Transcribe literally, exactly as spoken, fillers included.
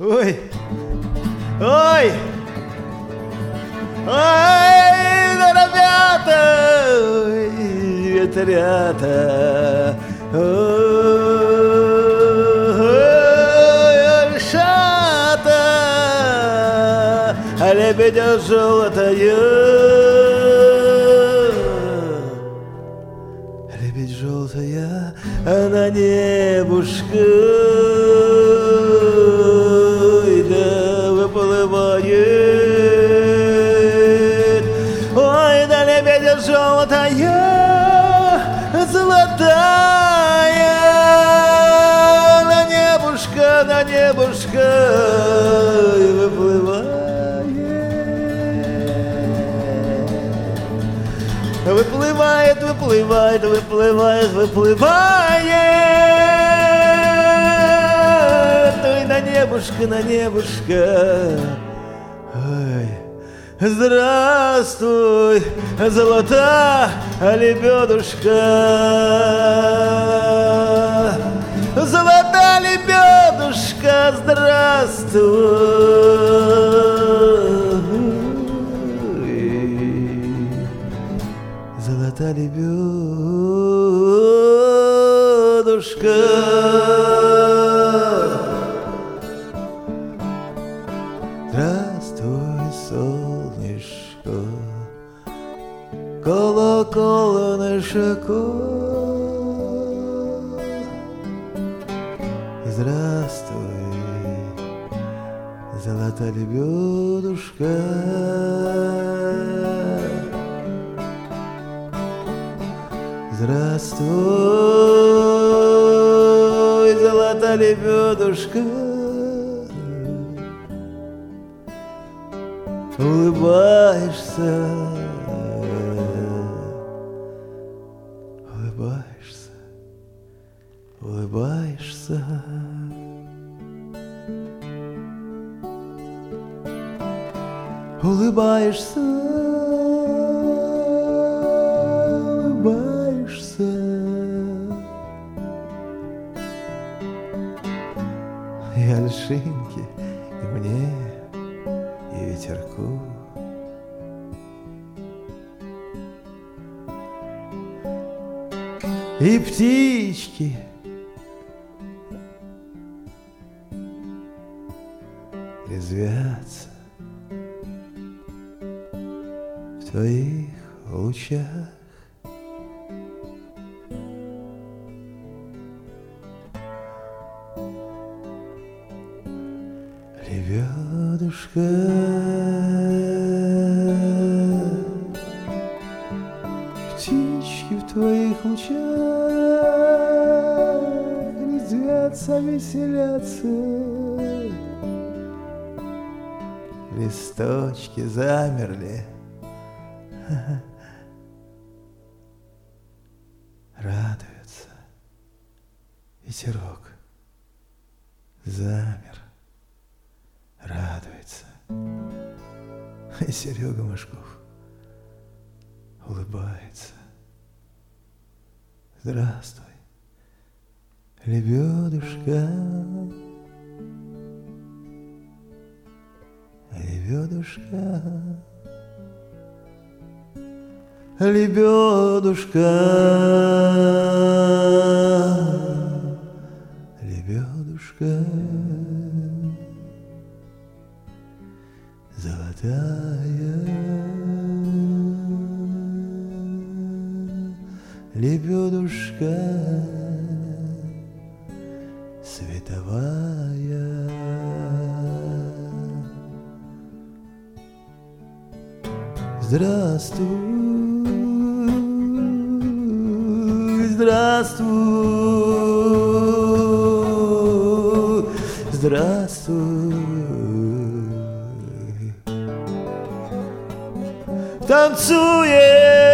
Ой, ой, ой, ребята, ой, ветрята, ой, шата, а лебедя желтая, лебедь желтая, на небушка. Ой, да лебедя желтая, золотая, на небушка, на небушка выплывает, выплывает, выплывает, выплывает, выплывает, ой, на небушка, на небушка. Ой, здравствуй, золотая лебедушка, золотая лебедушка, здравствуй, золотая лебедушка. Здравствуй, солнышко, колоколышко. Здравствуй, золотая лебедушка. Здравствуй, золотая лебедушка. Улыбаешься, улыбаешься, улыбаешься. Улыбаешься, улыбаешься. И Альшинке, и мне, и ветерку. И птички резвятся в твоих лучах. Лебедушка, птички в твоих лучах резвятся, веселятся. Листочки замерли, радуются. Ветерок замер, радуется. И Серега Машков улыбается. Здравствуй, лебедушка, лебедушка, лебедушка, лебедушка, золотая лебедушка, световая. Здравствуй, здравствуй, здравствуй. Танцует